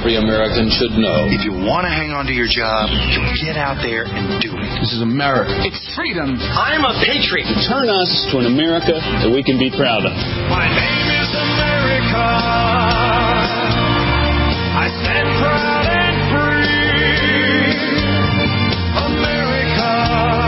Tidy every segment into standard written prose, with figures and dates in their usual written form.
every American should know. If you want to hang on to your job, you get out there and do it. This is America. It's freedom. I'm a patriot. Turn us to an America that we can be proud of. My name is America. I stand proud and free. America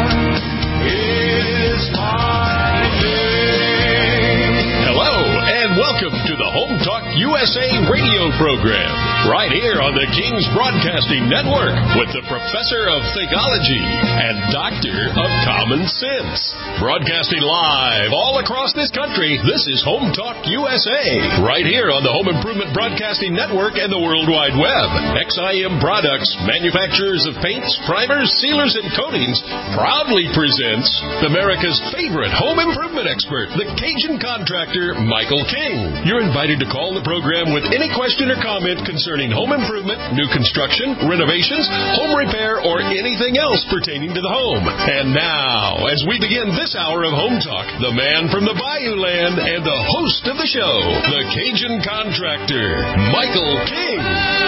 is my name. Hello, and welcome to the Home Talk USA radio program, right here on the King's Broadcasting Network with the Professor of Theology and Doctor of Common Sense. Broadcasting live all across this country, this is Home Talk USA, right here on the Home Improvement Broadcasting Network and the World Wide Web. XIM Products, manufacturers of paints, primers, sealers, and coatings, proudly presents America's favorite home improvement expert, the Cajun contractor, Michael King. You're invited to call the program with any question or comment concerning home improvement, new construction, renovations, home repair, or anything else pertaining to the home. And now, as we begin this hour of Home Talk, the man from the Bayou Land and the host of the show, the Cajun contractor, Michael King.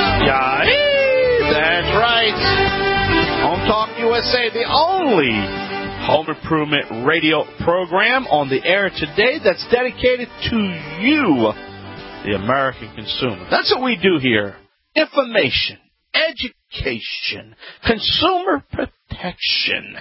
That's right. Home Talk USA, the only home improvement radio program on the air today that's dedicated to you, the American consumer. That's what we do here. Information, education, consumer protection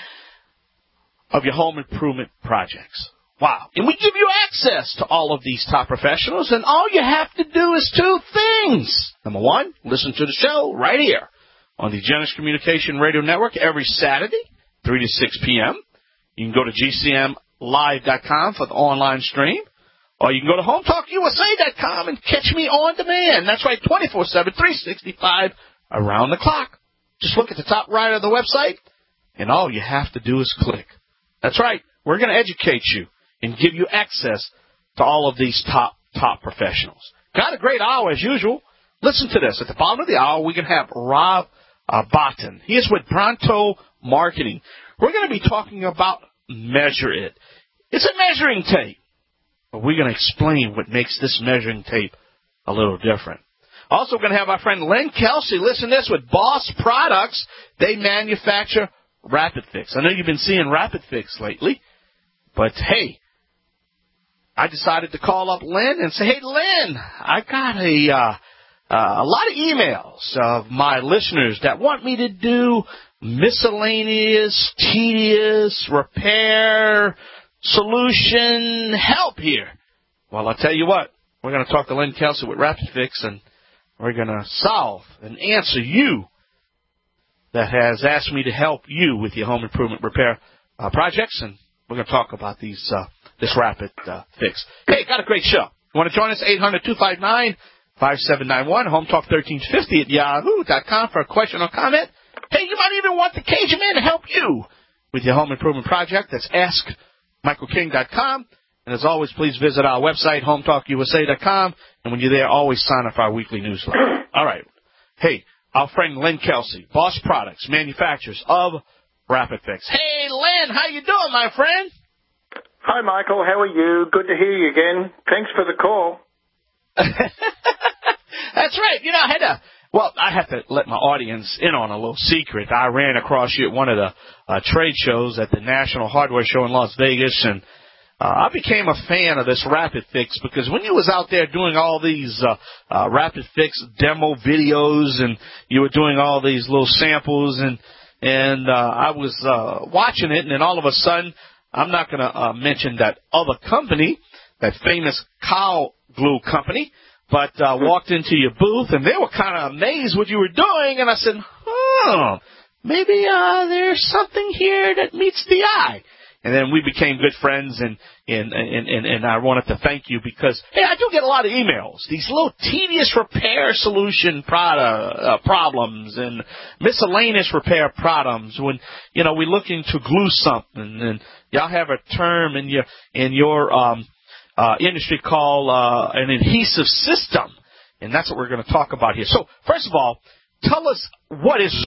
of your home improvement projects. Wow. And we give you access to all of these top professionals, and all you have to do is two things. Number one, listen to the show right here on the Genesis Communication Radio Network every Saturday, 3 to 6 p.m. You can go to gcmlive.com for the online stream, or you can go to hometalkusa.com and catch me on demand. That's right, 24/7, 365, around the clock. Just look at the top right of the website, and all you have to do is click. That's right. We're going to educate you and give you access to all of these top professionals. Got a great hour as usual. Listen to this. At the bottom of the hour, we're going to have Rob Botten. He is with Bronto Marketing. We're going to be talking about Measure It. It's a measuring tape, but we're going to explain what makes this measuring tape a little different. Also going to have our friend Len Kelsey. Listen to this, with Boss Products. They manufacture Rapid Fix. I know you've been seeing Rapid Fix lately, but hey, I decided to call up Len and say, hey, Len, I got a lot of emails of my listeners that want me to do miscellaneous, tedious, repair, solution, help here. Well, I'll tell you what, we're going to talk to Len Kelsey with Rapid Fix, and we're going to solve and answer you that has asked me to help you with your home improvement repair projects, and we're going to talk about this Rapid Fix. Hey, got a great show. You want to join us? 800-259-5791, HomeTalk1350 at yahoo.com for a question or comment. Hey, you might even want the Cajun Man to help you with your home improvement project. That's AskMichaelKing.com. And as always, please visit our website, HomeTalkUSA.com. And when you're there, always sign up for our weekly newsletter. All right. Hey, our friend Len Kelsey, Boss Products, manufacturers of Rapid Fix. Hey, Len, how you doing, my friend? Hi, Michael. How are you? Good to hear you again. Thanks for the call. That's right. You know, I had to let my audience in on a little secret. I ran across you at one of the trade shows at the National Hardware Show in Las Vegas, and I became a fan of this Rapid Fix because when you was out there doing all these Rapid Fix demo videos, and you were doing all these little samples, and I was watching it, and then all of a sudden, I'm not going to mention that other company, that famous cow glue company, but walked into your booth, and they were kind of amazed what you were doing, and I said, maybe there's something here that meets the eye. And then we became good friends, and I wanted to thank you because, hey, I do get a lot of emails, these little tedious repair solution problems and miscellaneous repair problems when, you know, we're looking to glue something, and y'all have a term in your industry called an adhesive system, and that's what we're going to talk about here. So, first of all, tell us what is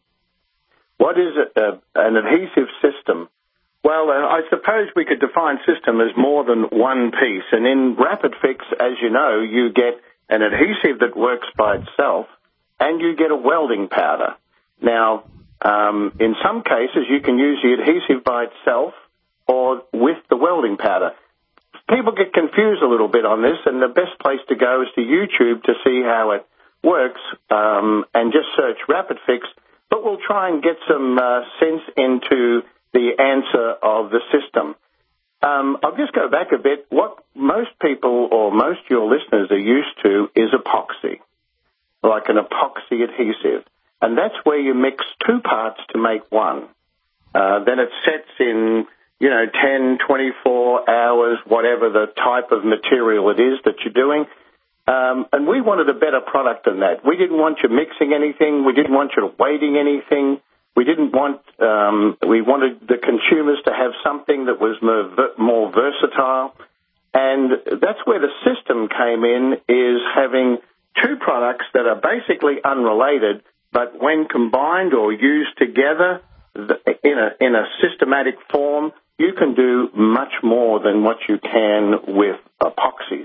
an adhesive system? Well, I suppose we could define system as more than one piece. And in Rapid Fix, as you know, you get an adhesive that works by itself, and you get a welding powder. Now, in some cases, you can use the adhesive by itself or with the welding powder. People get confused a little bit on this, and the best place to go is to YouTube to see how it works, and just search Rapid Fix. But we'll try and get some sense into the answer of the system. I'll just go back a bit. What most people or most of your listeners are used to is epoxy, like an epoxy adhesive. And that's where you mix two parts to make one. Then it sets in, 10, 24 hours, whatever the type of material it is that you're doing. And we wanted a better product than that. We didn't want you mixing anything. We didn't want you weighting anything. We didn't want, we wanted the consumers to have something that was more versatile. And that's where the system came in, is having two products that are basically unrelated, but when combined or used together in a systematic form, you can do much more than what you can with epoxies.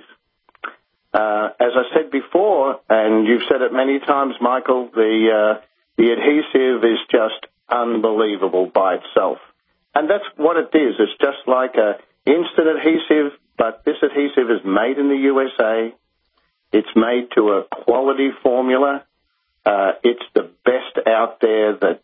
As I said before, and you've said it many times, Michael, the adhesive is just unbelievable by itself. And that's what it is. It's just like an instant adhesive, but this adhesive is made in the USA. It's made to a quality formula. It's the best out there that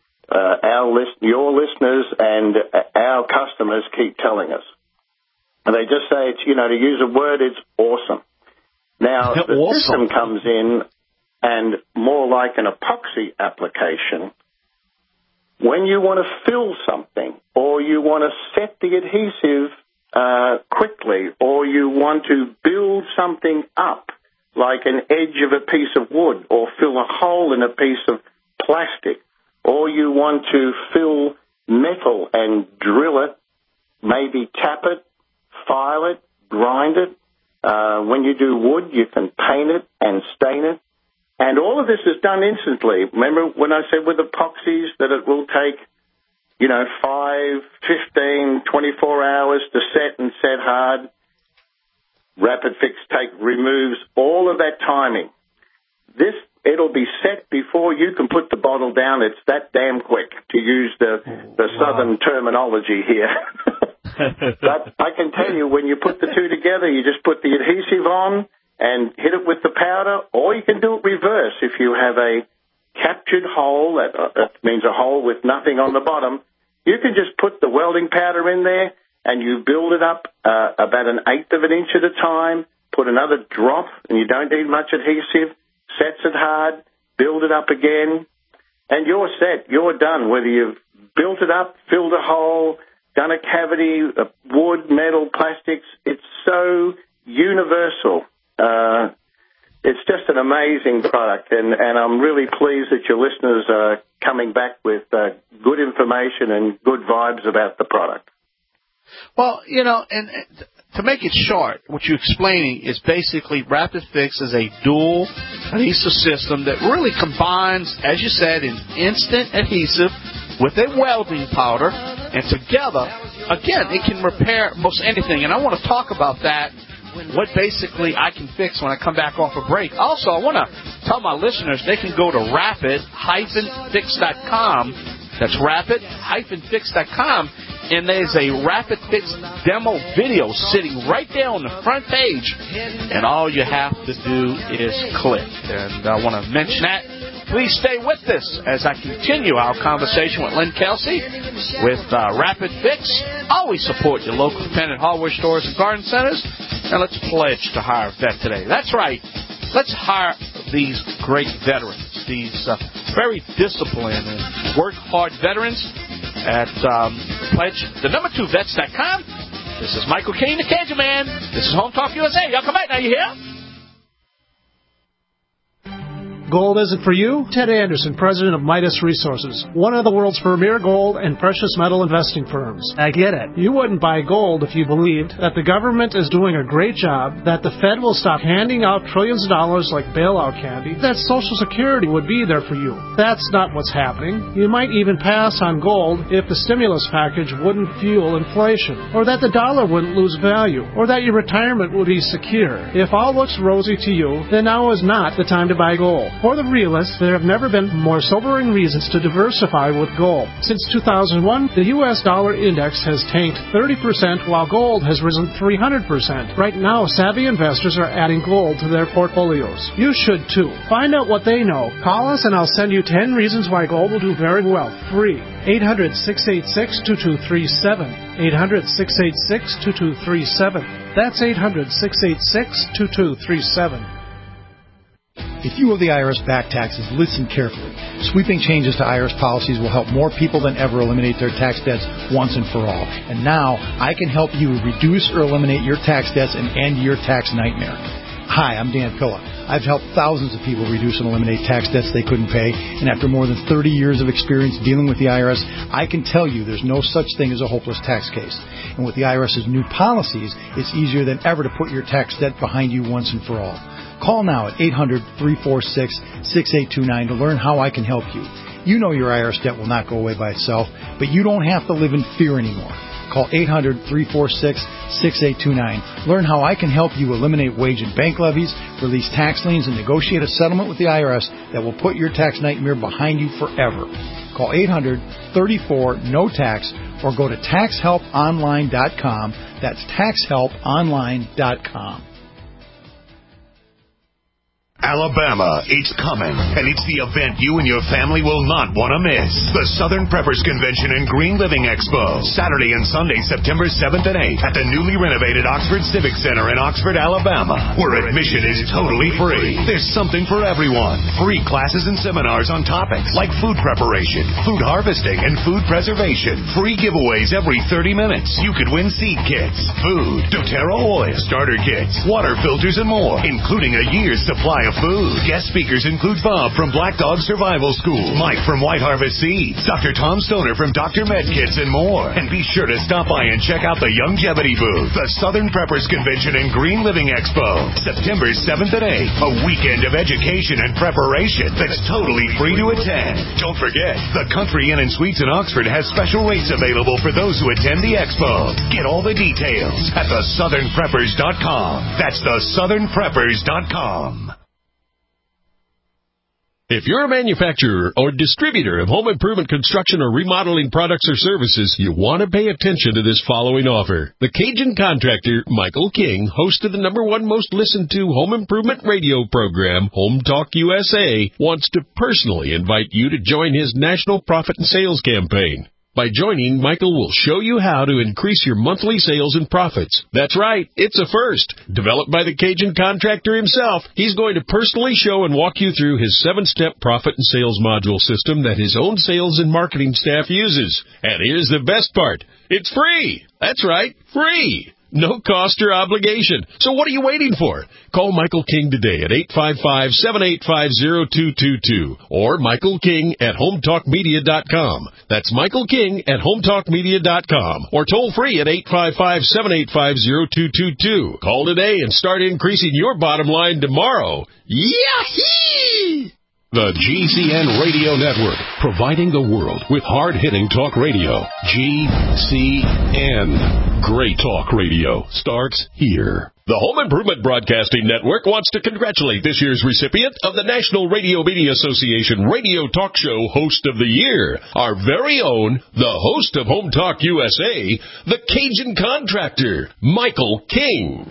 your listeners and our customers keep telling us. And they just say, it's, to use a word, it's awesome. Now, the system comes in, and more like an epoxy application, when you want to fill something, or you want to set the adhesive quickly, or you want to build something up, like an edge of a piece of wood, or fill a hole in a piece of plastic, or you want to fill metal and drill it, maybe tap it, file it, grind it. When you do wood, you can paint it and stain it. And all of this is done instantly. Remember when I said with epoxies that it will take, 5, 15, 24 hours to set and set hard? Rapid Fix removes all of that timing. It'll be set before you can put the bottle down. It's that damn quick, to use the southern terminology here. But I can tell you, when you put the two together, you just put the adhesive on and hit it with the powder, or you can do it reverse. If you have a captured hole, that means a hole with nothing on the bottom, you can just put the welding powder in there, and you build it up about 1/8 of an inch at a time, put another drop, and you don't need much adhesive, sets it hard, build it up again, and you're set. You're done. Whether you've built it up, filled a hole, done a cavity, wood, metal, plastics, it's so universal. It's just an amazing product, and I'm really pleased that your listeners are coming back with good information and good vibes about the product. Well, and to make it short, what you're explaining is basically Rapid Fix is a dual adhesive system that really combines, as you said, an instant adhesive with a welding powder, and together, again, it can repair most anything. And I want to talk about that, what basically I can fix when I come back off a break. Also, I want to tell my listeners they can go to rapid-fix.com. That's rapid-fix.com. And there's a Rapid Fix demo video sitting right there on the front page. And all you have to do is click. And I want to mention that. Please stay with us as I continue our conversation with Lynn Kelsey with Rapid Fix. Always support your local independent hardware stores and garden centers. And let's pledge to hire a vet today. That's right. Let's hire these great veterans, these very disciplined and work-hard veterans at pledge the number2vets.com. This is Michael King, the Cajun Man. This is Home Talk USA. Y'all come back now. You hear? Gold isn't for you? Ted Anderson, president of Midas Resources, one of the world's premier gold and precious metal investing firms. I get it. You wouldn't buy gold if you believed that the government is doing a great job, that the Fed will stop handing out trillions of dollars like bailout candy, that Social Security would be there for you. That's not what's happening. You might even pass on gold if the stimulus package wouldn't fuel inflation, or that the dollar wouldn't lose value, or that your retirement would be secure. If all looks rosy to you, then now is not the time to buy gold. For the realist, there have never been more sobering reasons to diversify with gold. Since 2001, the U.S. dollar index has tanked 30%, while gold has risen 300%. Right now, savvy investors are adding gold to their portfolios. You should too. Find out what they know. Call us and I'll send you 10 reasons why gold will do very well, free. 800-686-2237. 800-686-2237. That's 800-686-2237. If you owe the IRS back taxes, listen carefully. Sweeping changes to IRS policies will help more people than ever eliminate their tax debts once and for all. And now, I can help you reduce or eliminate your tax debts and end your tax nightmare. Hi, I'm Dan Pilla. I've helped thousands of people reduce and eliminate tax debts they couldn't pay, and after more than 30 years of experience dealing with the IRS, I can tell you there's no such thing as a hopeless tax case. And with the IRS's new policies, it's easier than ever to put your tax debt behind you once and for all. Call now at 800-346-6829 to learn how I can help you. You know your IRS debt will not go away by itself, but you don't have to live in fear anymore. Call 800-346-6829. Learn how I can help you eliminate wage and bank levies, release tax liens, and negotiate a settlement with the IRS that will put your tax nightmare behind you forever. Call 800-34-NO-TAX or go to taxhelponline.com. That's taxhelponline.com. Alabama, it's coming, and it's the event you and your family will not want to miss. The Southern Preppers Convention and Green Living Expo, Saturday and Sunday, September 7th and 8th at the newly renovated Oxford Civic Center in Oxford, Alabama, where admission is totally free. There's something for everyone. Free classes and seminars on topics like food preparation, food harvesting, and food preservation. Free giveaways every 30 minutes. You could win seed kits, food, doTERRA oil, starter kits, water filters, and more, including a year's supply of food. Guest speakers include Bob from Black Dog Survival School, Mike from White Harvest Seeds, Dr. Tom Stoner from Dr. Medkits, and more. And be sure to stop by and check out the Longevity booth. The Southern Preppers Convention and Green Living Expo, September 7th and 8th. A weekend of education and preparation that's totally free to attend. Don't forget, the Country Inn and Suites in Oxford has special rates available for those who attend the expo. Get all the details at thesouthernpreppers.com. That's thesouthernpreppers.com. If you're a manufacturer or distributor of home improvement construction or remodeling products or services, you want to pay attention to this following offer. The Cajun contractor, Michael King, host of the #1 most listened to home improvement radio program, Home Talk USA, wants to personally invite you to join his national profit and sales campaign. By joining, Michael will show you how to increase your monthly sales and profits. That's right, it's a first. Developed by the Cajun contractor himself, he's going to personally show and walk you through his 7-step profit and sales module system that his own sales and marketing staff uses. And here's the best part. It's free. That's right, free. No cost or obligation. So what are you waiting for? Call Michael King today at 855-785-0222 or Michael King at HomeTalkMedia.com. That's Michael King at HomeTalkMedia.com or toll free at 855-785-0222. Call today and start increasing your bottom line tomorrow. Yahoo! The GCN Radio Network, providing the world with hard-hitting talk radio. GCN. Great talk radio starts here. The Home Improvement Broadcasting Network wants to congratulate this year's recipient of the National Radio Media Association Radio Talk Show Host of the Year, our very own, the host of Home Talk USA, the Cajun contractor, Michael King.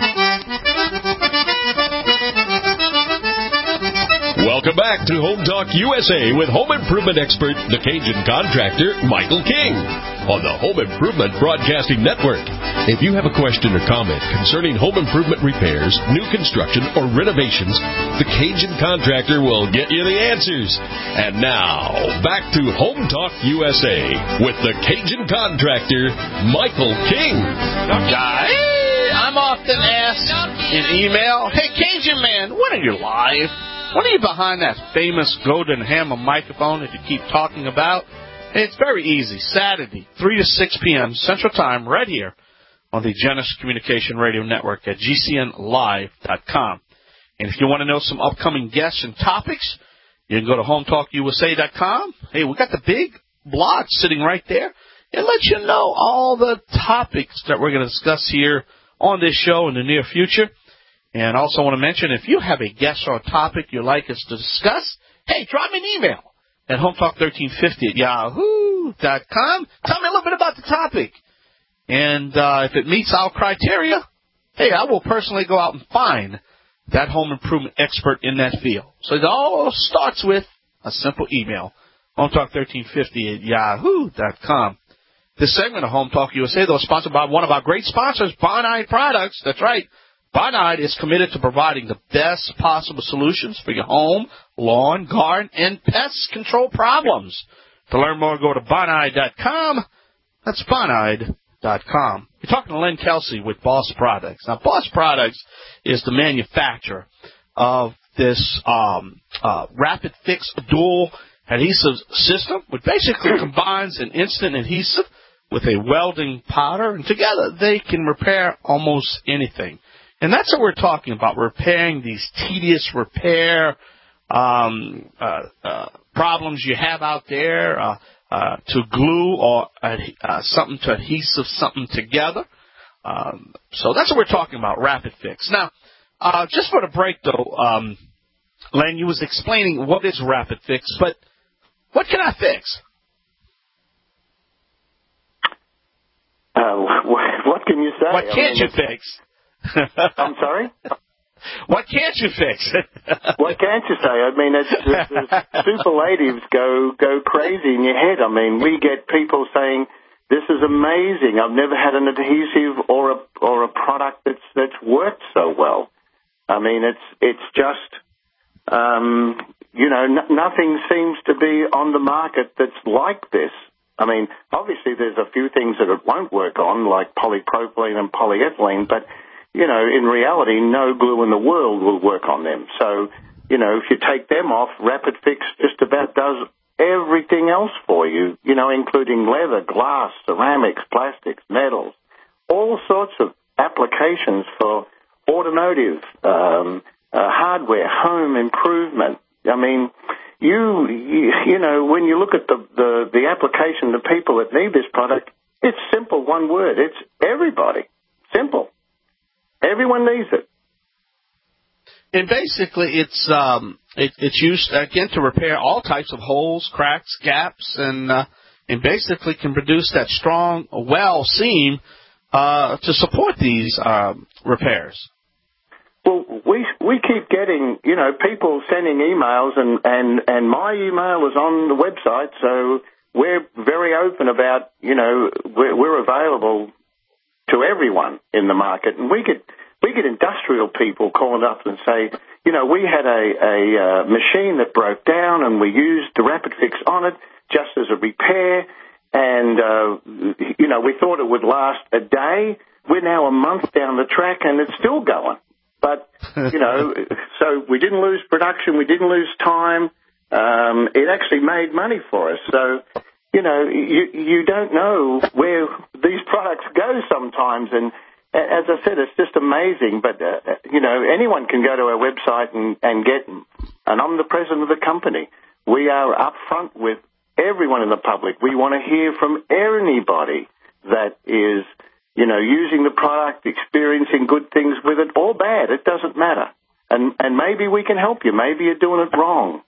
Welcome back to Home Talk USA with home improvement expert, the Cajun contractor, Michael King, on the Home Improvement Broadcasting Network. If you have a question or comment concerning home improvement repairs, new construction, or renovations, the Cajun contractor will get you the answers. And now, back to Home Talk USA with the Cajun contractor, Michael King. I'm often asked in email, hey, Cajun man, when are you live? When are you behind that famous golden hammer microphone that you keep talking about? It's very easy. Saturday, 3 to 6 p.m. Central Time, right here on the Genesis Communication Radio Network at GCNlive.com. And if you want to know some upcoming guests and topics, you can go to HomeTalkUSA.com. Hey, we got the big blog sitting right there. It lets you know all the topics that we're going to discuss here on this show in the near future. And also want to mention, if you have a guest or a topic you'd like us to discuss, hey, drop me an email at hometalk1350@yahoo.com. Tell me a little bit about the topic. And if it meets our criteria, hey, I will personally go out and find that home improvement expert in that field. So it all starts with a simple email, hometalk1350@yahoo.com. This segment of Home Talk USA, though, is sponsored by one of our great sponsors, Bonide Products. That's right. Bonide is committed to providing the best possible solutions for your home, lawn, garden, and pest control problems. To learn more, go to Bonide.com. That's Bonide.com. You're talking to Len Kelsey with Boss Products. Now, Boss Products is the manufacturer of this Rapid Fix dual adhesive system, which basically combines an instant adhesive with a welding powder, and together they can repair almost anything. And that's what we're talking about, repairing these tedious repair problems you have out there, to glue or something to adhesive something together. So that's what we're talking about, Rapid Fix. Now, just for the break, though, Len, you was explaining what is Rapid Fix, but what can I fix? What can you say? What can't you fix? I'm sorry? What can't you fix? What can't you say? I mean, the superlatives go crazy in your head. I mean, we get people saying, "This is amazing. I've never had an adhesive or a product that's worked so well." I mean, it's just, nothing seems to be on the market that's like this. I mean, obviously there's a few things that it won't work on, like polypropylene and polyethylene, but in reality, no glue in the world will work on them. So, if you take them off, Rapid Fix just about does everything else for you, including leather, glass, ceramics, plastics, metals, all sorts of applications for automotive, hardware, home improvement. I mean, when you look at the application to people that need this product, it's simple, one word. It's everybody. Simple. Everyone needs it. And basically, it's used, again, to repair all types of holes, cracks, gaps, and basically can produce that strong well seam to support these repairs. Well, we keep getting, people sending emails, and my email is on the website, so we're very open about, we're available to everyone in the market. And we get industrial people calling up and say, we had a machine that broke down and we used the Rapid Fix on it just as a repair, and, we thought it would last a day. We're now a month down the track and it's still going. But, so we didn't lose production, we didn't lose time. It actually made money for us. So, you don't know where these products go sometimes. And as I said, it's just amazing. But, anyone can go to our website and get, and I'm the president of the company. We are upfront with everyone in the public. We want to hear from anybody that is, using the product, experiencing good things with it, or bad. It doesn't matter. And maybe we can help you. Maybe you're doing it wrong.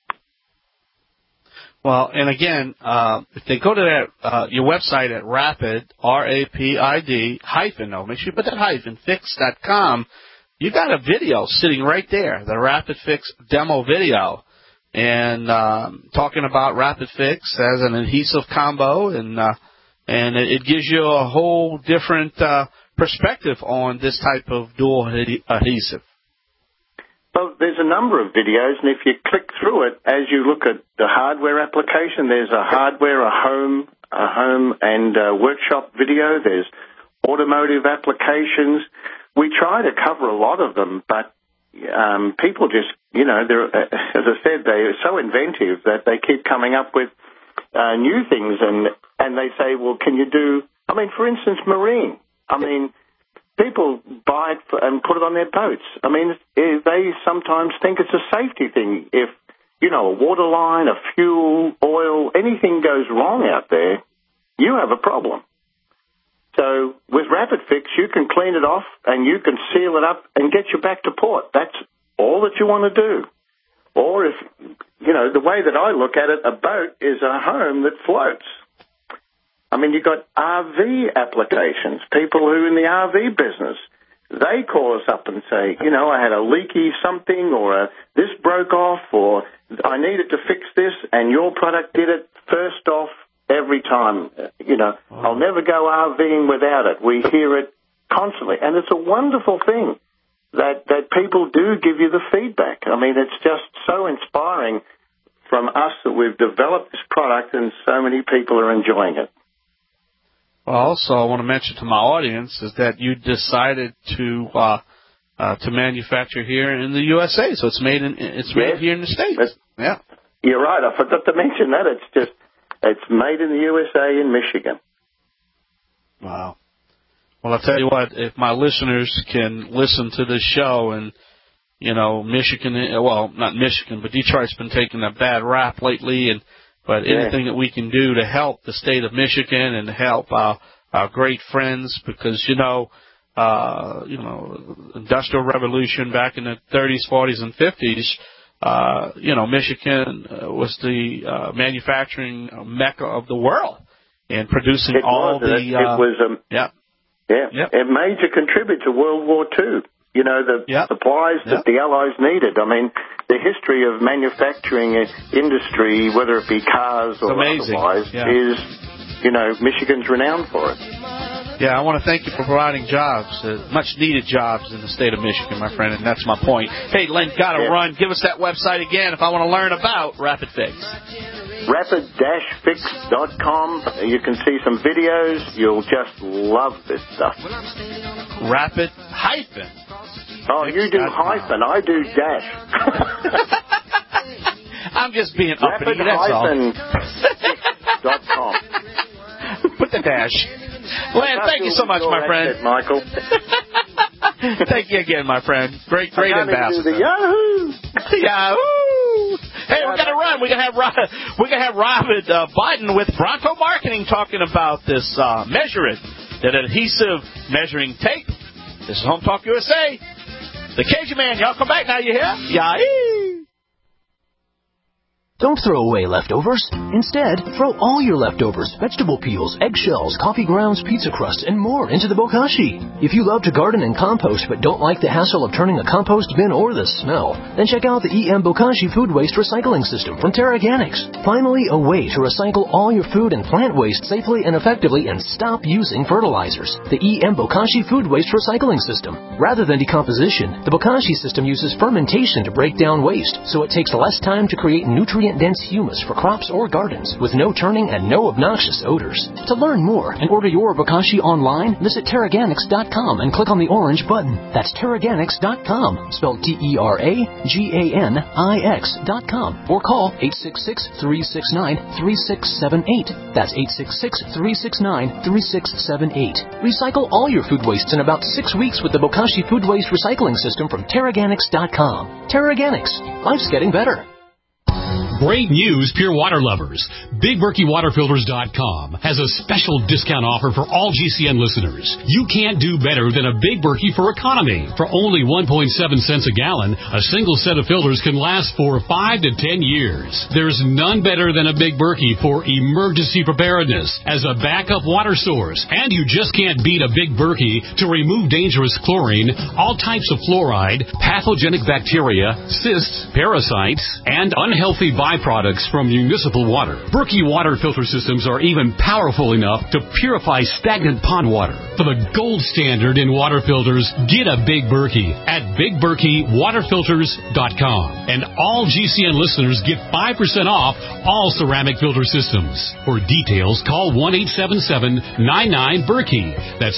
Well, and again, if they go to your website at Rapid, RAPID, hyphen, make sure you put that hyphen, fix.com, you got a video sitting right there, the Rapid Fix demo video, and talking about Rapid Fix as an adhesive combo, and it gives you a whole different perspective on this type of dual adhesive. Well, there's a number of videos, and if you click through it, as you look at the hardware application, there's a hardware, a home and workshop video. There's automotive applications. We try to cover a lot of them, but people just, they're, as I said, they're so inventive that they keep coming up with new things, and they say, well, can you do, for instance, marine. People buy it and put it on their boats. They sometimes think it's a safety thing. If, a water line, a fuel, oil, anything goes wrong out there, you have a problem. So with Rapid Fix, you can clean it off and you can seal it up and get you back to port. That's all that you want to do. Or if, the way that I look at it, a boat is a home that floats. I mean, you've got RV applications, people who are in the RV business. They call us up and say, I had a leaky something or this broke off or I needed to fix this and your product did it first off every time. I'll never go RVing without it. We hear it constantly. And it's a wonderful thing that people do give you the feedback. I mean, it's just so inspiring from us that we've developed this product and so many people are enjoying it. Well, also, I want to mention to my audience is that you decided to manufacture here in the USA, so it's made here in the States. Yeah, you're right. I forgot to mention that. It's made in the USA in Michigan. Wow. Well, I'll tell you what. If my listeners can listen to this show, and Michigan, well, not Michigan, but Detroit's been taking a bad rap lately, but anything that we can do to help the state of Michigan and help our great friends, because, Industrial Revolution back in the 30s, 40s, and 50s, Michigan was the manufacturing mecca of the world and producing It was a major contributor to World War II. The supplies that the Allies needed. I mean, the history of manufacturing industry, whether it be cars or otherwise, is, Michigan's renowned for it. Yeah, I want to thank you for providing jobs, much-needed jobs in the state of Michigan, my friend, and that's my point. Hey, Len, got to run. Give us that website again if I want to learn about Rapid Fix. Rapid-fix.com. You can see some videos. You'll just love this stuff. Rapid hyphen. Oh, you do hyphen. I do dash. I'm just being uppity, that's all. Rapid-fix.com. Put the dash. Len, thank you so much, my friend. Michael. Thank you again, my friend. Great ambassador. Yahoo! Yahoo! Hey, we're gonna run. We're gonna have Robert Biden with Bronco Marketing talking about this Measure It, that adhesive measuring tape. This is Home Talk USA. The Cajun Man, y'all come back now. You hear? Yahoo! Don't throw away leftovers. Instead, throw all your leftovers, vegetable peels, eggshells, coffee grounds, pizza crust, and more into the bokashi. If you love to garden and compost but don't like the hassle of turning a compost bin or the smell, then check out the EM Bokashi Food Waste Recycling System from TerraGanix. Finally, a way to recycle all your food and plant waste safely and effectively and stop using fertilizers. The EM Bokashi Food Waste Recycling System. Rather than decomposition, the Bokashi system uses fermentation to break down waste, so it takes less time to create nutrient-dense humus for crops or gardens with no turning and no obnoxious odors. To learn more and order your Bokashi online, visit TerraGanix.com and click on the orange button. That's TerraGanix.com, spelled TerraGanix.com, or call 866-369-3678. That's 866-369-3678. Recycle all your food wastes in about 6 weeks with the Bokashi Food Waste Recycling System from TerraGanix.com. TerraGanix. Life's getting better. Great news, Pure Water lovers. BigBerkeyWaterFilters.com has a special discount offer for all GCN listeners. You can't do better than a Big Berkey for economy. For only 1.7 cents a gallon, a single set of filters can last for 5 to 10 years. There's none better than a Big Berkey for emergency preparedness as a backup water source. And you just can't beat a Big Berkey to remove dangerous chlorine, all types of fluoride, pathogenic bacteria, cysts, parasites, and unhealthy byproducts from municipal water. Berkey water filter systems are even powerful enough to purify stagnant pond water. For the gold standard in water filters, get a Big Berkey at BigBerkeyWaterFilters.com. And all GCN listeners get 5% off all ceramic filter systems. For details, call 1-877-99-BERKEY. That's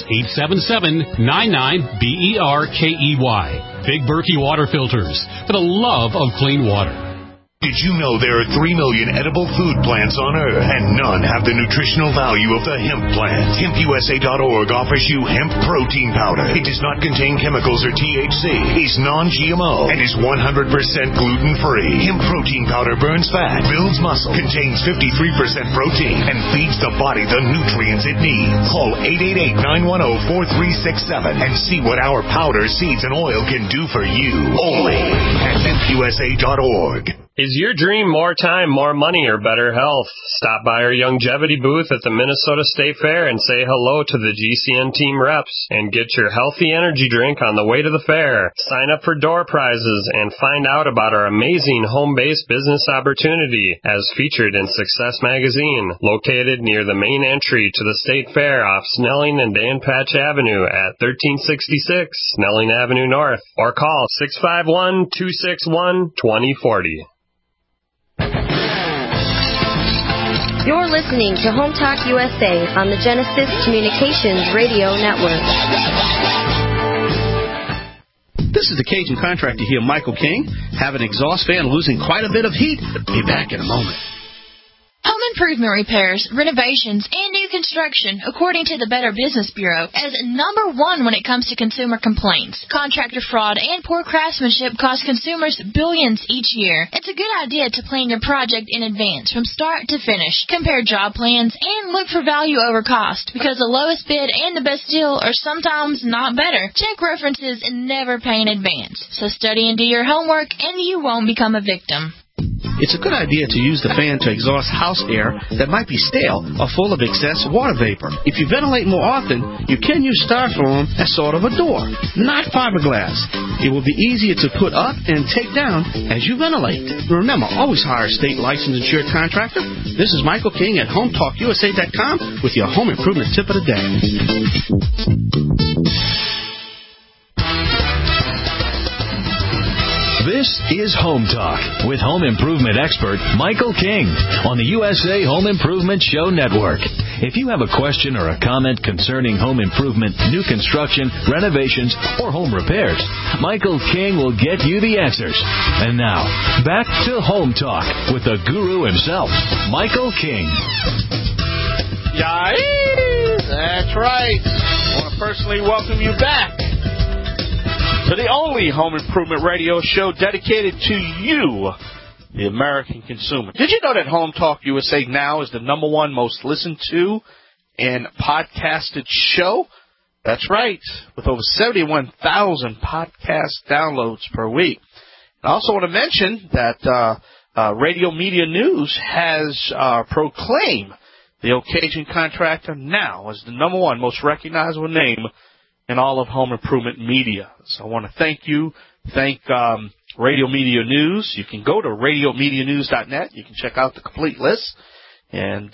877-99-BERKEY. Big Berkey Water Filters, for the love of clean water. Did you know there are 3 million edible food plants on Earth, and none have the nutritional value of the hemp plant? HempUSA.org offers you hemp protein powder. It does not contain chemicals or THC, is non-GMO, and is 100% gluten-free. Hemp protein powder burns fat, builds muscle, contains 53% protein, and feeds the body the nutrients it needs. Call 888-910-4367 and see what our powder, seeds, and oil can do for you. Only at HempUSA.org. Is your dream more time, more money, or better health? Stop by our longevity booth at the Minnesota State Fair and say hello to the GCN team reps and get your healthy energy drink on the way to the fair. Sign up for door prizes and find out about our amazing home-based business opportunity as featured in Success Magazine, located near the main entry to the State Fair off Snelling and Dan Patch Avenue at 1366 Snelling Avenue North, or call 651-261-2040. You're listening to Home Talk USA on the Genesis Communications Radio Network. This is the Cajun contractor here, Michael King. Have an exhaust fan losing quite a bit of heat. Be back in a moment. Home improvement repairs, renovations, and new construction, according to the Better Business Bureau, as number one when it comes to consumer complaints. Contractor fraud and poor craftsmanship cost consumers billions each year. It's a good idea to plan your project in advance from start to finish. Compare job plans and look for value over cost, because the lowest bid and the best deal are sometimes not better. Check references and never pay in advance. So study and do your homework, and you won't become a victim. It's a good idea to use the fan to exhaust house air that might be stale or full of excess water vapor. If you ventilate more often, you can use styrofoam as sort of a door, not fiberglass. It will be easier to put up and take down as you ventilate. Remember, always hire a state licensed insured contractor. This is Michael King at HomeTalkUSA.com with your home improvement tip of the day. This is Home Talk with home improvement expert Michael King on the USA Home Improvement Show Network. If you have a question or a comment concerning home improvement, new construction, renovations, or home repairs, Michael King will get you the answers. And now, back to Home Talk with the guru himself, Michael King. Yay! That's right. I want to personally welcome you back to the only home improvement radio show dedicated to you, the American consumer. Did you know that Home Talk USA now is the number one most listened to and podcasted show? That's right, with over 71,000 podcast downloads per week. I also want to mention that Radio Media News has proclaimed the Occasion Contractor now as the number one most recognizable name in all of home improvement media. So I want to thank Radio Media News. You can go to radiomedianews.net. You can check out the complete list. And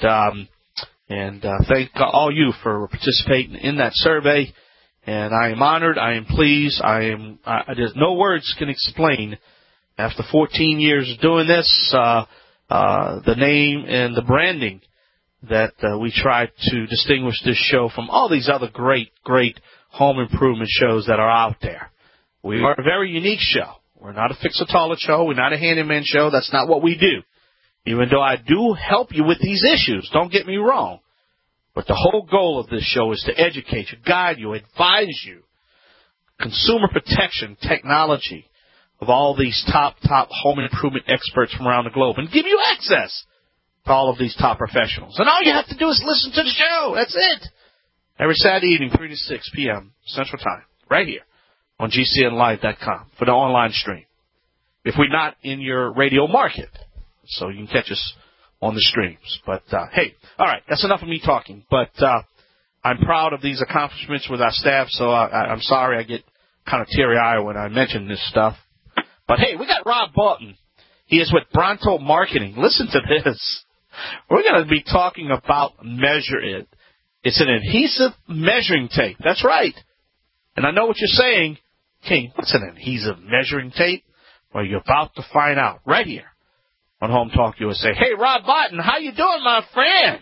thank all you for participating in that survey. And I am honored. I am pleased. There's no words can explain, after 14 years of doing this, the name and the branding that we try to distinguish this show from all these other great home improvement shows that are out there. We are a very unique show. We're not a fix-a-toilet show. We're not a handyman show. That's not what we do. Even though I do help you with these issues, don't get me wrong. But the whole goal of this show is to educate you, guide you, advise you. Consumer protection, technology of all these top home improvement experts from around the globe, and give you access to all of these top professionals. And all you have to do is listen to the show. That's it. Every Saturday evening, 3 to 6 p.m. Central Time, right here on GCNlive.com for the online stream. If we're not in your radio market, so you can catch us on the streams. But, hey, all right, that's enough of me talking. But I'm proud of these accomplishments with our staff, so I'm sorry I get kind of teary-eyed when I mention this stuff. But, hey, we got Rob Barton. He is with Bronto Marketing. Listen to this. We're going to be talking about Measure It. It's an adhesive measuring tape. That's right. And I know what you're saying. King, what's an adhesive measuring tape? Well, you're about to find out right here on Home Talk USA. Hey, Rob Barton, how you doing, my friend?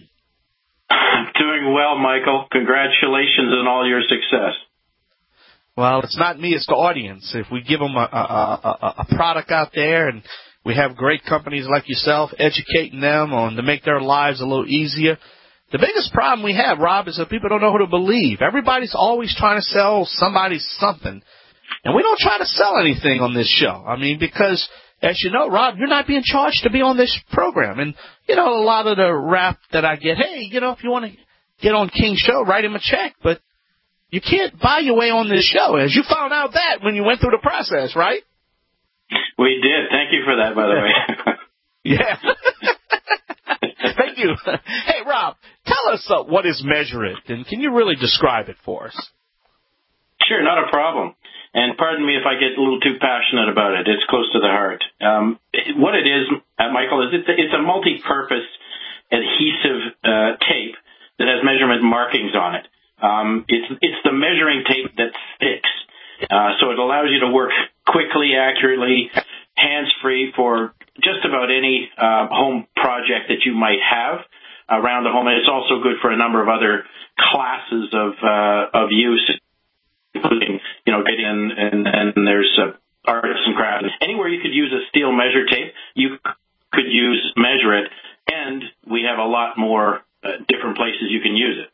Doing well, Michael. Congratulations on all your success. Well, it's not me, it's the audience. If we give them a product out there and We have great companies like yourself educating them on to make their lives a little easier. The biggest problem we have, Rob, is that people don't know who to believe. Everybody's always trying to sell somebody something. And we don't try to sell anything on this show. I mean, because, as you know, Rob, you're not being charged to be on this program. And, you know, a lot of the rap that I get, hey, you know, if you want to get on King's show, write him a check. But you can't buy your way on this show, as you found out that when you went through the process, right? We did. Thank you for that, by the way. Yeah. Thank you. Hey, Rob, tell us what is Measure It, and can you really describe it for us? Sure, not a problem. And pardon me if I get a little too passionate about it. It's close to the heart. What it is, Michael, is it's a multi-purpose adhesive tape that has measurement markings on it. It's the measuring tape that sticks. So it allows you to work quickly, accurately, hands-free for just about any home project that you might have around the home. And it's also good for a number of other classes of use, including, you know, and there's artists and crafts. Anywhere you could use a steel measure tape, you could use Measure It, and we have a lot more different places you can use it.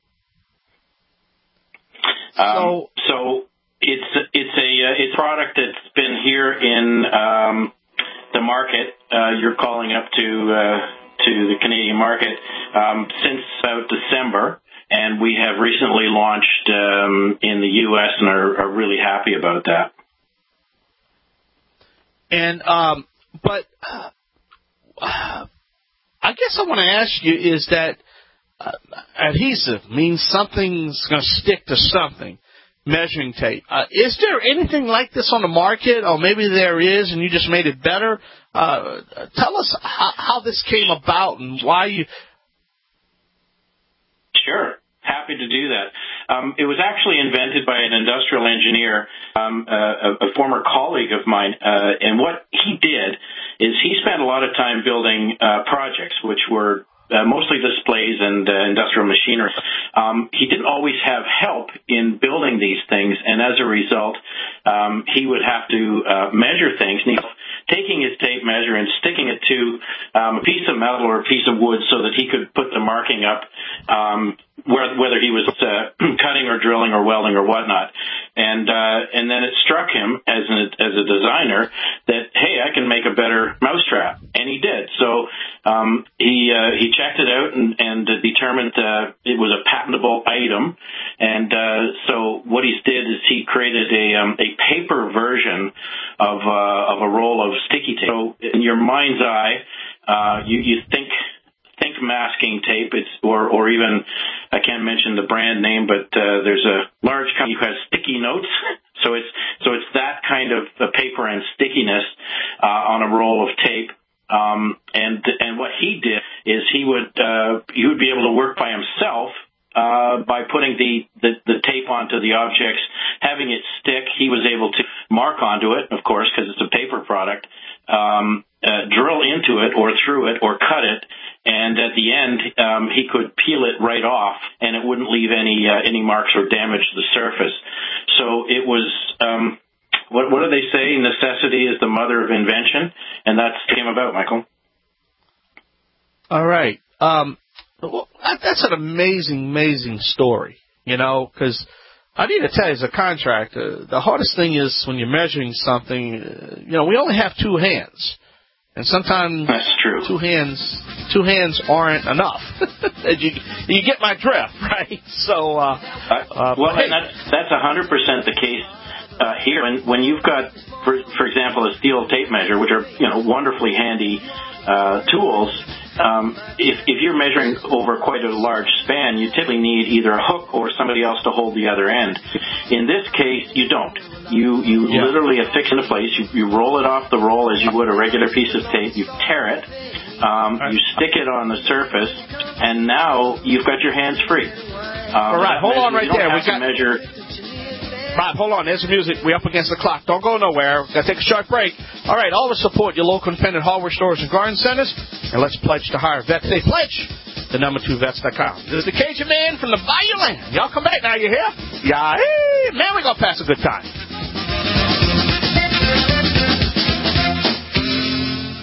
So it's a product that's been here in the market. You're calling up to the Canadian market since about December, and we have recently launched in the U.S. and are really happy about that. And but I guess I want to ask you, is that adhesive means something's going to stick to something. Measuring tape. Is there anything like this on the market, or maybe there is and you just made it better? Tell us how this came about and why you... Sure. Happy to do that. It was actually invented by an industrial engineer, a former colleague of mine, and what he did is he spent a lot of time building projects, which were mostly displays and industrial machinery. He didn't always have help in building these things, and as a result, he would have to measure things. And taking his tape measure and sticking it to a piece of metal or a piece of wood so that he could put the marking up, whether he was cutting or drilling or welding or whatnot. And then it struck him as a designer that, hey, I can make a better mousetrap, and he did. So he checked it out and determined it was a patentable item. And so what he did is he created a paper version of a roll of sticky tape. So in your mind's eye, you think masking tape, or even, I can't mention the brand name, but there's a large company who has sticky notes. So it's that kind of paper and stickiness on a roll of tape. And what he did is he would be able to work by himself by putting the tape onto the objects, having it stick. He was able to mark onto it, of course, because it's a paper product, drill into it or through it or cut it, and at the end he could peel it right off, and it wouldn't leave any marks or damage the surface. So it was what do they say? Necessity is the mother of invention, and that came about, Michael. All right. Well, that's an amazing story, you know, because I need to tell you, as a contractor, the hardest thing is when you're measuring something, you know, we only have two hands. And sometimes that's true. Two hands aren't enough. you get my drift, right? So, hey, that's 100% the case here. When you've got, for example, a steel tape measure, which are, you know, wonderfully handy tools. If you're measuring over quite a large span, you typically need either a hook or somebody else to hold the other end. In this case, you don't. You literally affix it in place. You roll it off the roll as you would a regular piece of tape. You tear it. You stick it on the surface, and now you've got your hands free. All right, hold on right there. We got to measure. Rob, hold on. There's the music. We're up against the clock. Don't go nowhere. We've got to take a short break. All right, all to support your local independent hardware stores and garden centers. And let's pledge to hire vets. They pledge the number2vets.com. This is the Cajun Man from the Bayou Land. Y'all come back now. You hear? Yeah. Hey, man, we're going to pass a good time.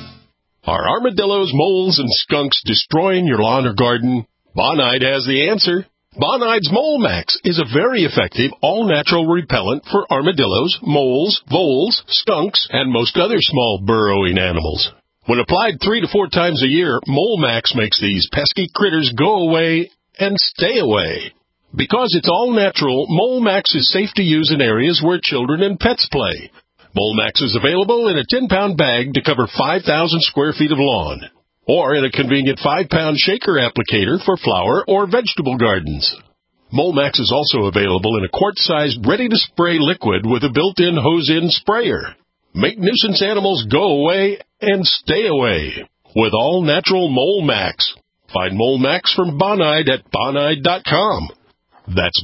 Are armadillos, moles, and skunks destroying your lawn or garden? Bonide has the answer. Bonide's Mole Max is a very effective, all-natural repellent for armadillos, moles, voles, skunks, and most other small burrowing animals. When applied 3 to 4 times a year, Mole Max makes these pesky critters go away and stay away. Because it's all natural, Mole Max is safe to use in areas where children and pets play. Mole Max is available in a 10-pound bag to cover 5,000 square feet of lawn, or in a convenient 5-pound shaker applicator for flower or vegetable gardens. Mole Max is also available in a quart-sized ready-to-spray liquid with a built-in hose-in sprayer. Make nuisance animals go away and stay away with all-natural Mole Max. Find Mole Max from Bonide at Bonide.com. That's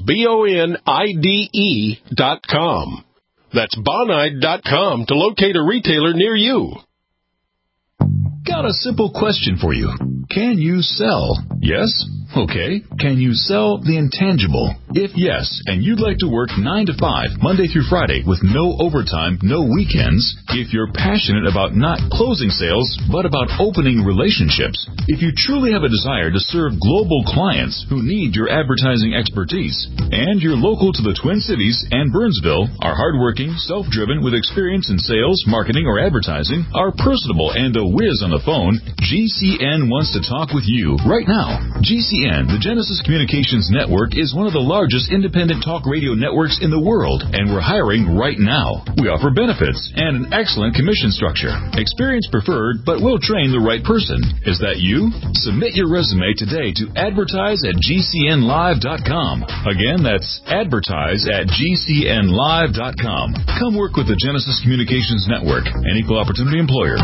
BONIDE.com. That's Bonide.com to locate a retailer near you. Got a simple question for you. Can you sell? Yes? Okay. Can you sell the intangible? If yes, and you'd like to work 9 to 5, Monday through Friday, with no overtime, no weekends, if you're passionate about not closing sales, but about opening relationships, if you truly have a desire to serve global clients who need your advertising expertise, and you're local to the Twin Cities and Burnsville, are hardworking, self-driven, with experience in sales, marketing, or advertising, are personable and a whiz on the phone, GCN wants to talk with you right now. GCN, the Genesis Communications Network, is one of the largest independent talk radio networks in the world, and we're hiring right now. We offer benefits and an excellent commission structure. Experience preferred, but we'll train the right person. Is that you? Submit your resume today to advertise@gcnlive.com. Again, that's advertise@gcnlive.com. Come work with the Genesis Communications Network, an equal opportunity employer.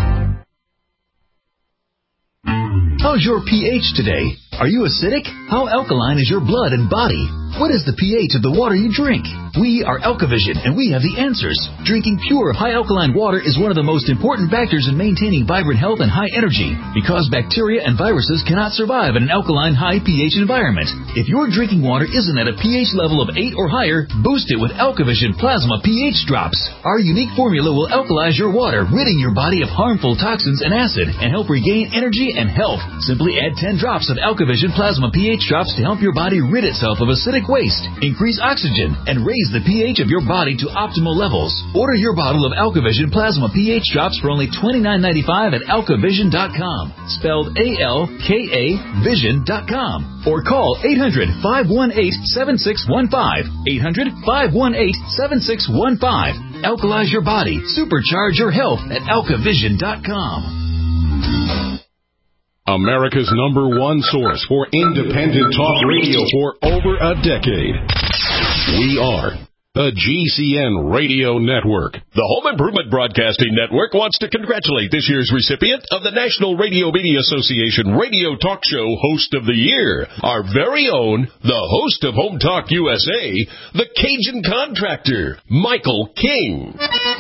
How's your pH today? Are you acidic? How alkaline is your blood and body? What is the pH of the water you drink? We are Alkavision, and we have the answers. Drinking pure, high-alkaline water is one of the most important factors in maintaining vibrant health and high energy, because bacteria and viruses cannot survive in an alkaline, high pH environment. If your drinking water isn't at a pH level of 8 or higher, boost it with Alkavision Plasma pH Drops. Our unique formula will alkalize your water, ridding your body of harmful toxins and acid, and help regain energy and health. Simply add 10 drops of Alkavision Plasma pH Drops to help your body rid itself of acidic waste, increase oxygen, and raise the pH of your body to optimal levels. Order your bottle of Alkavision Plasma pH Drops for only $29.95 at alkavision.com, spelled A-L-K-A vision.com, or call 800-518-7615, 800-518-7615. Alkalize your body, supercharge your health at alkavision.com. America's #1 source for independent talk radio for over a decade. We are the GCN Radio Network. The Home Improvement Broadcasting Network wants to congratulate this year's recipient of the National Radio Media Association Radio Talk Show Host of the Year, our very own, the host of Home Talk USA, the Cajun Contractor, Michael King.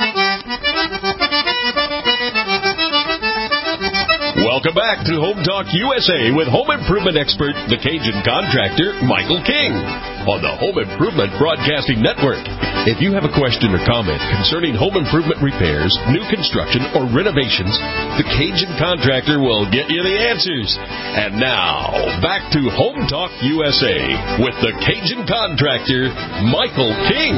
Welcome back to Home Talk USA with home improvement expert, the Cajun Contractor, Michael King, on the Home Improvement Broadcasting Network. If you have a question or comment concerning home improvement repairs, new construction, or renovations, the Cajun Contractor will get you the answers. And now, back to Home Talk USA with the Cajun Contractor, Michael King.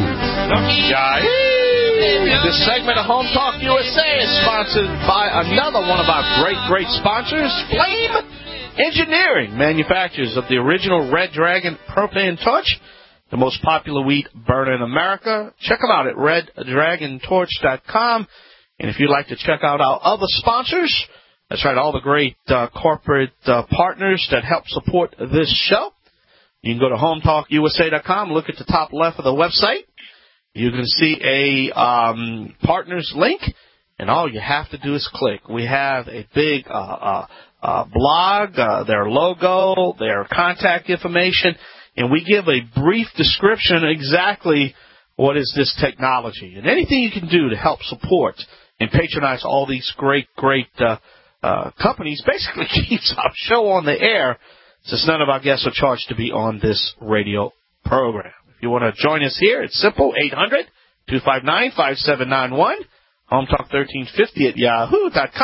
This segment of Home Talk USA is sponsored by another one of our great sponsors, Flame Engineering, manufacturers of the original Red Dragon propane torch, the most popular weed burner in America. Check them out at reddragontorch.com. And if you'd like to check out our other sponsors, that's right, all the great corporate partners that help support this show, you can go to hometalkusa.com, look at the top left of the website. You can see a partners link, and all you have to do is click. We have a big blog, their logo, their contact information, and we give a brief description of exactly what is this technology. And anything you can do to help support and patronize all these great companies basically keeps our show on the air, since none of our guests are charged to be on this radio program. If you want to join us here, it's simple, 800-259-5791, HomeTalk1350 at yahoo.com.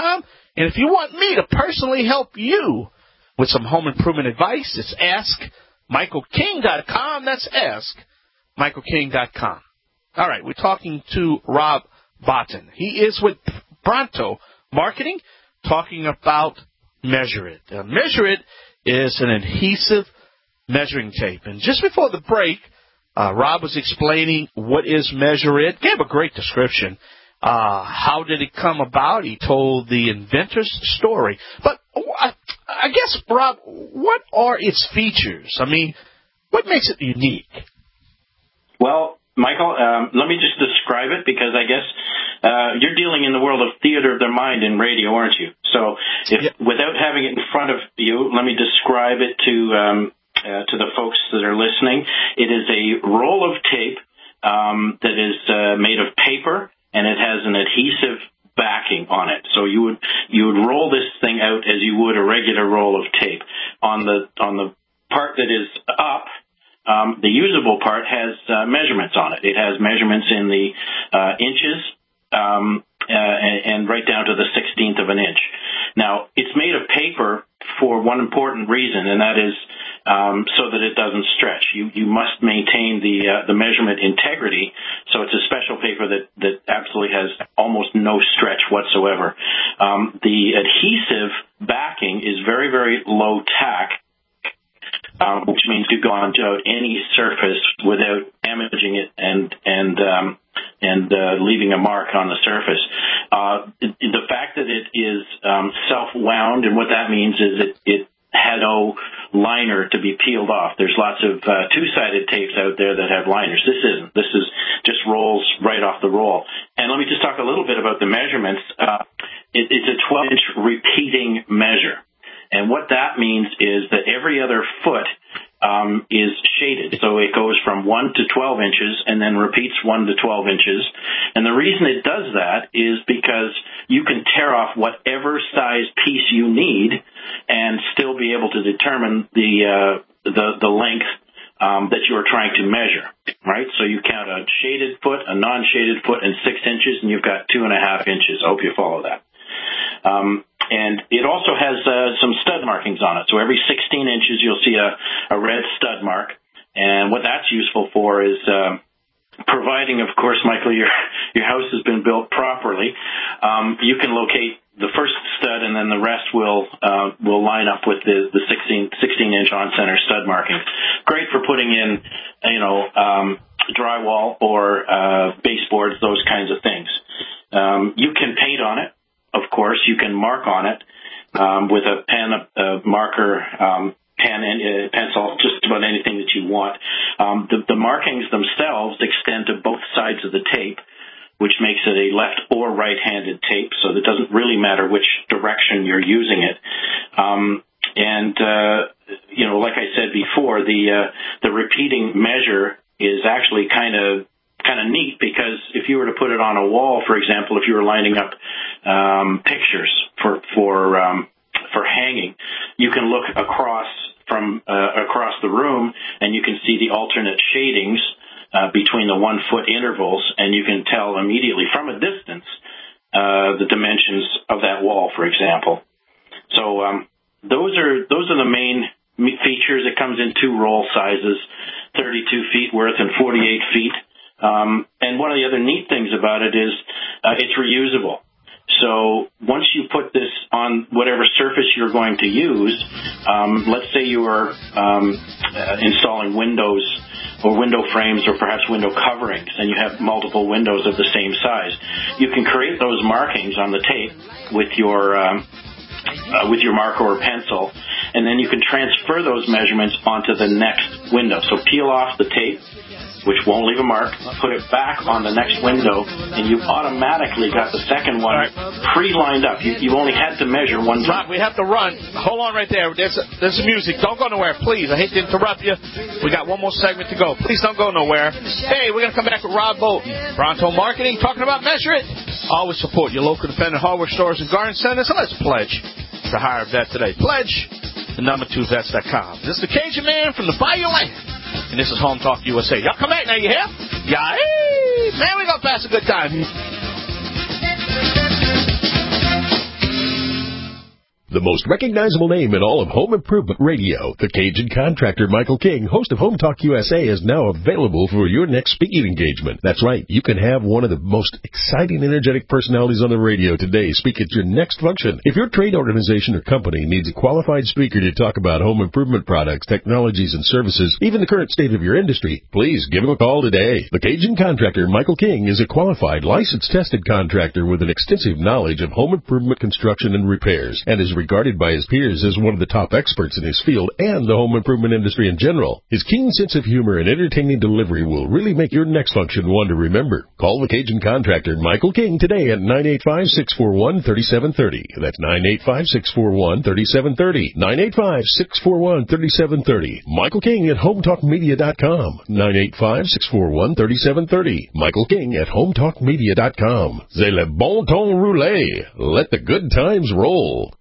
And if you want me to personally help you with some home improvement advice, it's AskMichaelKing.com. That's AskMichaelKing.com. All right, we're talking to Rob Botten. He is with Pronto Marketing, talking about Measure It. Measure It is an adhesive measuring tape. And just before the break, Rob was explaining what is Measure It. Gave a great description. How did it come about? He told the inventor's story. But I guess, Rob, what are its features? I mean, what makes it unique? Well, Michael, let me just describe it, because I guess you're dealing in the world of theater of the mind in radio, aren't you? So without having it in front of you, let me describe it to the folks that are listening. It is a roll of tape that is made of paper, and it has an adhesive backing on it. So you would roll this thing out as you would a regular roll of tape. On the part that is up, the usable part has measurements on it. It has measurements in the inches and right down to the 16th of an inch. Now, it's made of paper for one important reason, and that is so that it doesn't stretch. You must maintain the measurement integrity, so it's a special paper that absolutely has almost no stretch whatsoever. The adhesive backing is very, very low tack, which means you go on to any surface without damaging it and leaving a mark on the surface. The fact that it is self-wound, and what that means is it had no liner to be peeled off. There's lots of two-sided tapes out there that have liners. This isn't. This is just rolls right off the roll. And let me just talk a little bit about the measurements. It's a 12-inch repeating measure. And what that means is that every other foot is shaded. So it goes from 1 to 12 inches and then repeats 1 to 12 inches. And the reason it does that is because you can tear off whatever size piece you need and still be able to determine the length that you are trying to measure, right? So you count a shaded foot, a non-shaded foot, and 6 inches, and you've got 2.5 inches. I hope you follow that. And it also has some stud markings on it. So every 16 inches, you'll see a red stud mark. And what that's useful for is providing, of course, Michael, your house has been built properly. You can locate the first stud, and then the rest will line up with the 16-inch on-center stud markings. Great for putting in, drywall or baseboards, those kinds of things. You can paint on it. Of course, you can mark on it with a pen, a marker, pen, and pencil, just about anything that you want. The markings themselves extend to both sides of the tape, which makes it a left or right-handed tape, so it doesn't really matter which direction you're using it. Like I said before, the repeating measure is actually kind of neat, because if you were to put it on a wall, for example, if you were lining up pictures for hanging, you can look across the room, and you can see the alternate shadings between the 1 foot intervals, and you can tell immediately from a distance the dimensions of that wall, for example. So those are the main features. It comes in 2 roll sizes, 32 feet worth and 48 feet. And one of the other neat things about it is it's reusable. So once you put this on whatever surface you're going to use, let's say you are installing windows or window frames or perhaps window coverings, and you have multiple windows of the same size, you can create those markings on the tape with your marker or pencil, and then you can transfer those measurements onto the next window. So peel off the tape, which won't leave a mark, put it back on the next window, and you've automatically got the second one pre-lined up. You only had to measure one time. Rob, we have to run. Hold on right there. There's some music. Don't go nowhere, please. I hate to interrupt you. We got one more segment to go. Please don't go nowhere. Hey, we're going to come back with Rob Bolton, Pronto Marketing, talking about Measure It. Always support your local independent hardware stores and garden centers, and let's pledge to hire a vet today. Pledge to number2vets.com. This is the Cajun Man from the Bayou Land. And this is Home Talk USA. Y'all come back now, you hear? Yeah, hey, man, we're going to pass a good time. The most recognizable name in all of home improvement radio, the Cajun contractor Michael King, host of Home Talk USA, is now available for your next speaking engagement. That's right, you can have one of the most exciting, energetic personalities on the radio today speak at your next function. If your trade organization or company needs a qualified speaker to talk about home improvement products, technologies, and services, even the current state of your industry, please give him a call today. The Cajun contractor Michael King is a qualified, licensed, tested contractor with an extensive knowledge of home improvement construction and repairs, and is regarded by his peers as one of the top experts in his field and the home improvement industry in general. His keen sense of humor and entertaining delivery will really make your next function one to remember. Call the Cajun contractor Michael King today at 985-641-3730. That's 985-641-3730. 985-641-3730. Michael King at HomeTalkMedia.com. 985-641-3730. Michael King at HomeTalkMedia.com. C'est le bon ton roulé. Let the good times roll.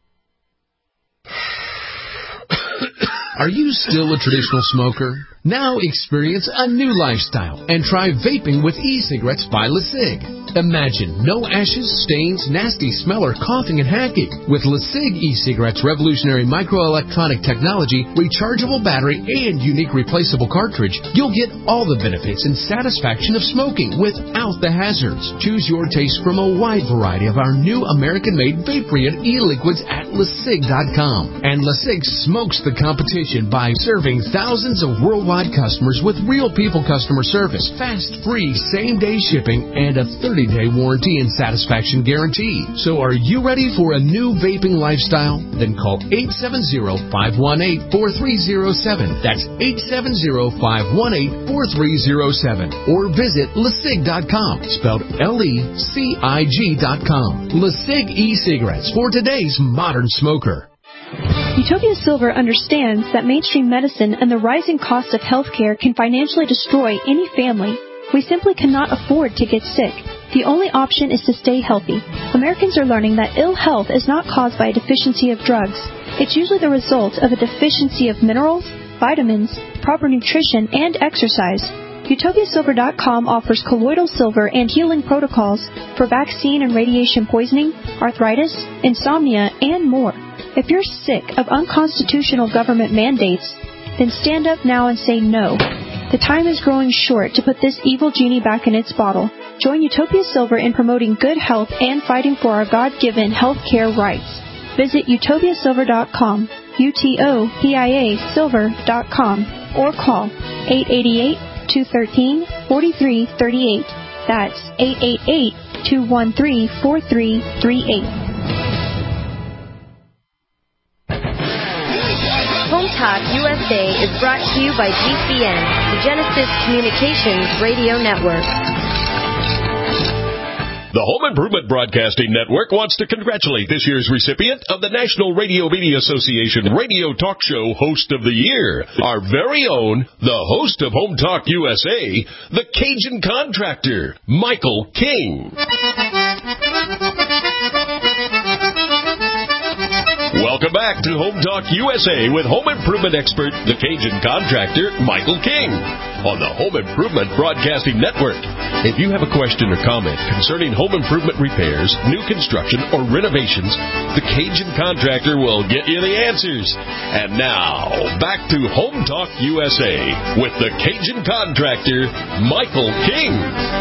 Are you still a traditional smoker? Now experience a new lifestyle and try vaping with e-cigarettes by LeSig. Imagine no ashes, stains, nasty smell, or coughing and hacking. With LeSig e-cigarettes' revolutionary microelectronic technology, rechargeable battery, and unique replaceable cartridge, you'll get all the benefits and satisfaction of smoking without the hazards. Choose your taste from a wide variety of our new American-made vape-free e-liquids at LeSig.com. And LeSig smokes the competition by serving thousands of worldwide customers with real people customer service, fast, free, same-day shipping, and a 30-day warranty and satisfaction guarantee. So are you ready for a new vaping lifestyle? Then call 870-518-4307. That's 870-518-4307. Or visit LeSig.com, spelled LECIG.com. LeSig e-cigarettes for today's modern smoker. Utopia Silver understands that mainstream medicine and the rising cost of healthcare can financially destroy any family. We simply cannot afford to get sick. The only option is to stay healthy. Americans are learning that ill health is not caused by a deficiency of drugs. It's usually the result of a deficiency of minerals, vitamins, proper nutrition, and exercise. UtopiaSilver.com offers colloidal silver and healing protocols for vaccine and radiation poisoning, arthritis, insomnia, and more. If you're sick of unconstitutional government mandates, then stand up now and say no. The time is growing short to put this evil genie back in its bottle. Join Utopia Silver in promoting good health and fighting for our God-given health care rights. Visit UtopiaSilver.com, UTOPIA Silver.com, or call 888-213-4338. That's 888-213-4338. Home Talk USA is brought to you by GCN, the Genesis Communications Radio Network. The Home Improvement Broadcasting Network wants to congratulate this year's recipient of the National Radio Media Association Radio Talk Show Host of the Year, our very own, the host of Home Talk USA, the Cajun contractor, Michael King. Welcome back to Home Talk USA with home improvement expert, the Cajun contractor, Michael King, on the Home Improvement Broadcasting Network. If you have a question or comment concerning home improvement repairs, new construction, or renovations, the Cajun contractor will get you the answers. And now, back to Home Talk USA with the Cajun contractor, Michael King.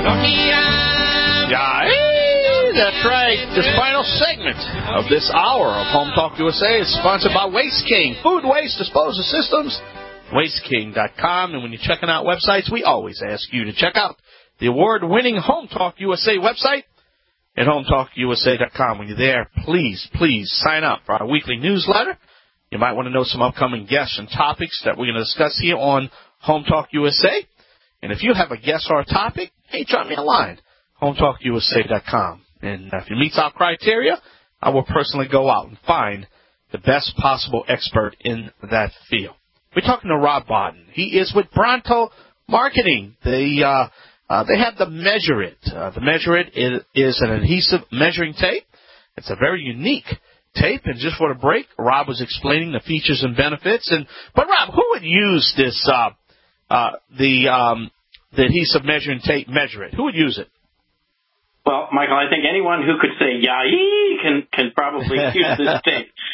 That's right. This final segment of this hour of Home Talk USA is sponsored by Waste King, food waste disposal systems, wasteking.com. And when you're checking out websites, we always ask you to check out the award-winning Home Talk USA website at HomeTalkUSA.com. When you're there, please sign up for our weekly newsletter. You might want to know some upcoming guests and topics that we're going to discuss here on Home Talk USA. And if you have a guest or a topic, hey, drop me a line, HomeTalkUSA.com. And if it meets our criteria, I will personally go out and find the best possible expert in that field. We're talking to Rob Bodden. He is with Bronto Marketing. They have the Measure It. The Measure It is an adhesive measuring tape. It's a very unique tape. And just for the break, Rob was explaining the features and benefits. But Rob, who would use this the adhesive measuring tape Measure It? Who would use it? Well, Michael, I think anyone who could say "yai" can probably use this tape.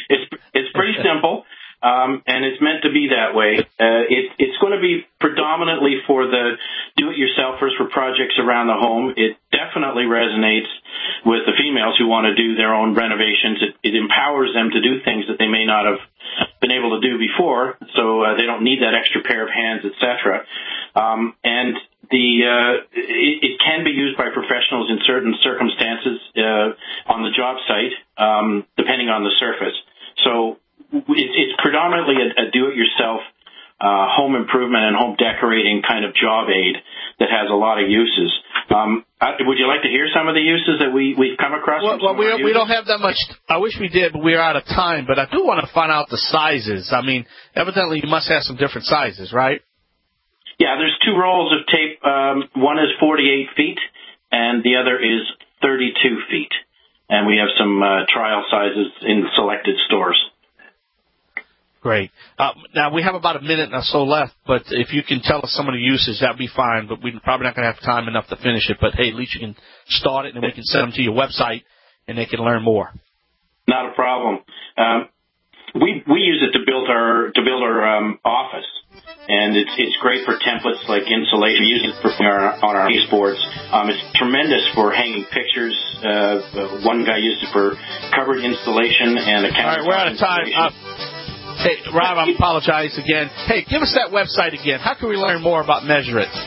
pretty simple. And it's meant to be that way. It's going to be predominantly for the do-it-yourselfers for projects around the home. It definitely resonates with the females who want to do their own renovations. It empowers them to do things that they may not have been able to do before, so they don't need that extra pair of hands, etc. And it can be used by professionals in certain circumstances on the job site, depending on the surface. So it's predominantly a do-it-yourself home improvement and home decorating kind of job aid that has a lot of uses. Would you like to hear some of the uses that we've come across? Well, we don't have that much. I wish we did, but we're out of time. But I do want to find out the sizes. I mean, evidently you must have some different sizes, right? Yeah, there's two rolls of tape. One is 48 feet, and the other is 32 feet. And we have some trial sizes in selected stores. Great. Now, we have about a minute or so left, but if you can tell us some of the uses, that would be fine. But we're probably not going to have time enough to finish it. But, hey, at least you can start it, and we can send them to your website, and they can learn more. Not a problem. We use it to build our office, and it's great for templates like insulation. We use it on our baseboards. It's tremendous for hanging pictures. One guy used it for covered installation and a countertop. All right, we're out of time. Hey, Rob, I apologize again. Hey, give us that website again. How can we learn more about Measure It?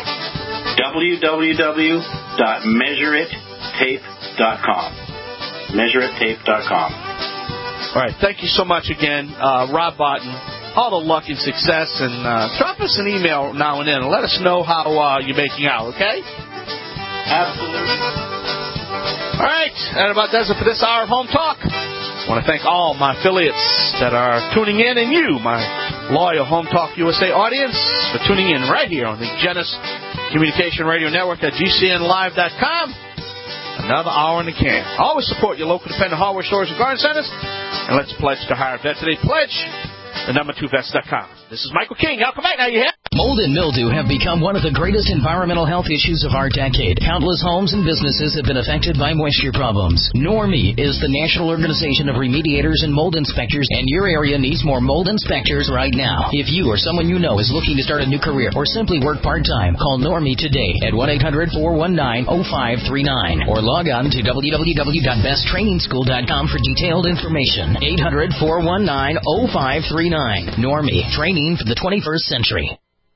www.measureittape.com. Measureittape.com. All right, thank you so much again, Rob Barton. All the luck and success, and drop us an email now and then and let us know how you're making out, okay? Absolutely. All right, that about does it for this hour of Home Talk. I want to thank all my affiliates that are tuning in, and you, my loyal Home Talk USA audience, for tuning in right here on the Genesis Communication Radio Network at GCNlive.com. Another hour in the can. Always support your local dependent hardware stores and garden centers, and let's pledge to hire a vet today. Pledge the number2vets.com. This is Michael King. I'll come back now. You have Mold and mildew have become one of the greatest environmental health issues of our decade. Countless homes and businesses have been affected by moisture problems. NORMI is the National Organization of Remediators and Mold Inspectors, and your area needs more mold inspectors right now. If you or someone you know is looking to start a new career or simply work part-time, call NORMI today at 1-800-419-0539 or log on to www.besttrainingschool.com for detailed information. 800-419-0539. NORMI, training for the 21st century.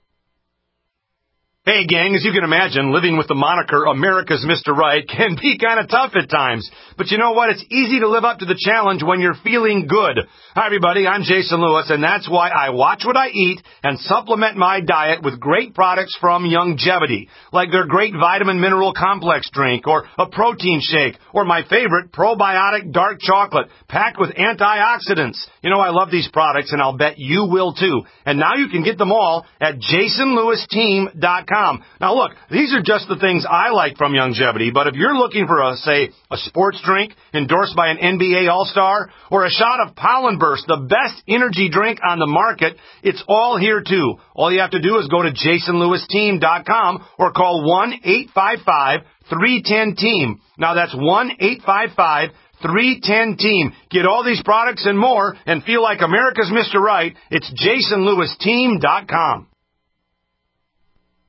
Hey, gang, as you can imagine, living with the moniker America's Mr. Right can be kind of tough at times. But you know what? It's easy to live up to the challenge when you're feeling good. Hi, everybody. I'm Jason Lewis, and that's why I watch what I eat and supplement my diet with great products from Youngevity, like their great vitamin mineral complex drink or a protein shake or my favorite probiotic dark chocolate packed with antioxidants. You know, I love these products, and I'll bet you will, too. And now you can get them all at jasonlewisteam.com. Now, look, these are just the things I like from Youngevity, but if you're looking for, a sports drink endorsed by an NBA All-Star or a shot of Pollen Burst, the best energy drink on the market, it's all here, too. All you have to do is go to jasonlewisteam.com or call 1-855-310-TEAM. Now, that's 1-855-310-TEAM. Get all these products and more and feel like America's Mr. Right. It's jasonlewisteam.com.